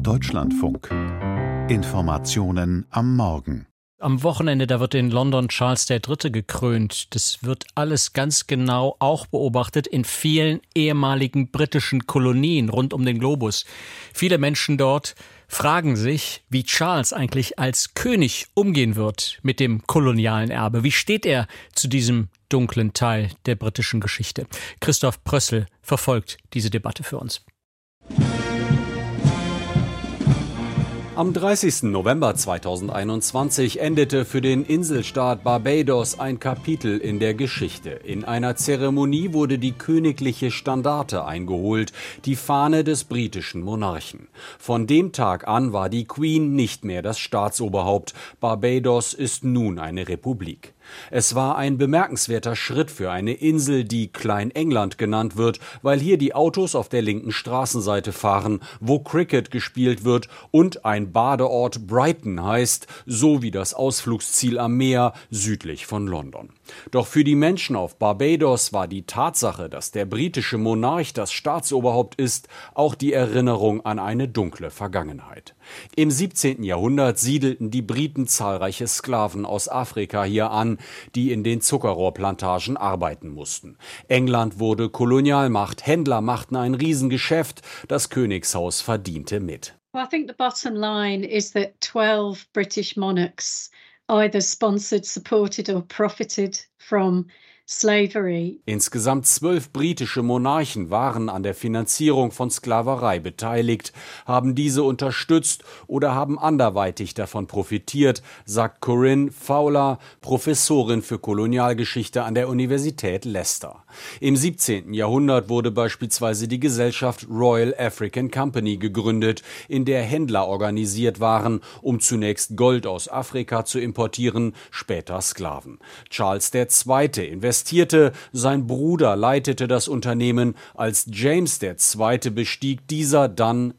Deutschlandfunk. Informationen am Morgen. Am Wochenende, da wird in London Charles III. Gekrönt. Das wird alles ganz genau auch beobachtet in vielen ehemaligen britischen Kolonien rund um den Globus. Viele Menschen dort fragen sich, wie Charles eigentlich als König umgehen wird mit dem kolonialen Erbe. Wie steht er zu diesem dunklen Teil der britischen Geschichte? Christoph Prössl verfolgt diese Debatte für uns. Am 30. November 2021 endete für den Inselstaat Barbados ein Kapitel in der Geschichte. In einer Zeremonie wurde die königliche Standarte eingeholt, die Fahne des britischen Monarchen. Von dem Tag an war die Queen nicht mehr das Staatsoberhaupt. Barbados ist nun eine Republik. Es war ein bemerkenswerter Schritt für eine Insel, die Klein-England genannt wird, weil hier die Autos auf der linken Straßenseite fahren, wo Cricket gespielt wird und ein Badeort Brighton heißt, so wie das Ausflugsziel am Meer südlich von London. Doch für die Menschen auf Barbados war die Tatsache, dass der britische Monarch das Staatsoberhaupt ist, auch die Erinnerung an eine dunkle Vergangenheit. Im 17. Jahrhundert siedelten die Briten zahlreiche Sklaven aus Afrika hier an, die in den Zuckerrohrplantagen arbeiten mussten. England wurde Kolonialmacht, Händler machten ein Riesengeschäft, das Königshaus verdiente mit. Well, I think the bottom line is that 12 British monarchs either sponsored, supported or profited from slavery. Insgesamt 12 britische Monarchen waren an der Finanzierung von Sklaverei beteiligt, haben diese unterstützt oder haben anderweitig davon profitiert, sagt Corinne Fowler, Professorin für Kolonialgeschichte an der Universität Leicester. Im 17. Jahrhundert wurde beispielsweise die Gesellschaft Royal African Company gegründet, in der Händler organisiert waren, um zunächst Gold aus Afrika zu importieren, später Sklaven. Charles II. Investierte, sein Bruder leitete das Unternehmen. Als James II. Bestieg dieser dann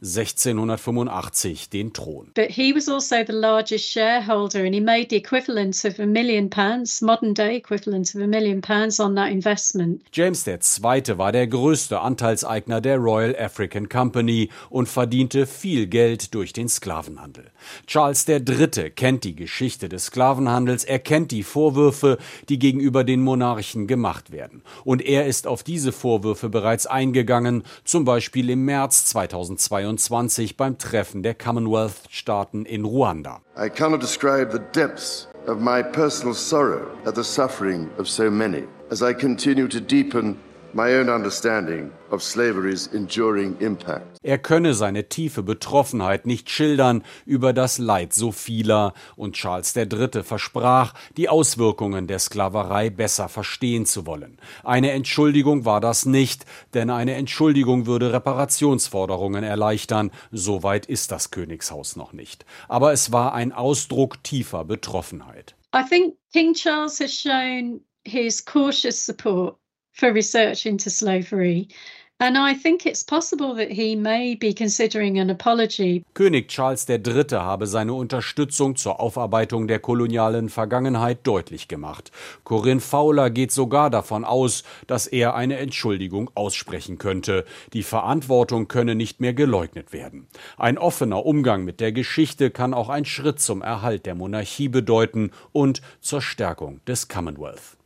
1685 den Thron. But he was also the largest shareholder and he made the equivalent of £1 million, modern day equivalent of £1 million on that investment. James II. War der größte Anteilseigner der Royal African Company und verdiente viel Geld durch den Sklavenhandel. Charles III. Kennt die Geschichte des Sklavenhandels, er kennt die Vorwürfe, die gegenüber den Monarchen gemacht werden. Und er ist auf diese Vorwürfe bereits eingegangen, zum Beispiel im März 2022 beim Treffen der Commonwealth-Staaten in Ruanda. I cannot describe the depths of my personal sorrow at the suffering of so many, as I continue to deepen my own understanding of slavery's enduring impact. Er könne seine tiefe Betroffenheit nicht schildern über das Leid so vieler, und Charles III. Versprach, die Auswirkungen der Sklaverei besser verstehen zu wollen. Eine Entschuldigung war das nicht, denn eine Entschuldigung würde Reparationsforderungen erleichtern. So weit ist das Königshaus noch nicht. Aber es war ein Ausdruck tiefer Betroffenheit. I think King Charles has shown his cautious support for research into slavery. And I think it's possible that he may be considering an apology. König Charles III. Habe seine Unterstützung zur Aufarbeitung der kolonialen Vergangenheit deutlich gemacht. Corinne Fowler geht sogar davon aus, dass er eine Entschuldigung aussprechen könnte. Die Verantwortung könne nicht mehr geleugnet werden. Ein offener Umgang mit der Geschichte kann auch ein Schritt zum Erhalt der Monarchie bedeuten und zur Stärkung des Commonwealth.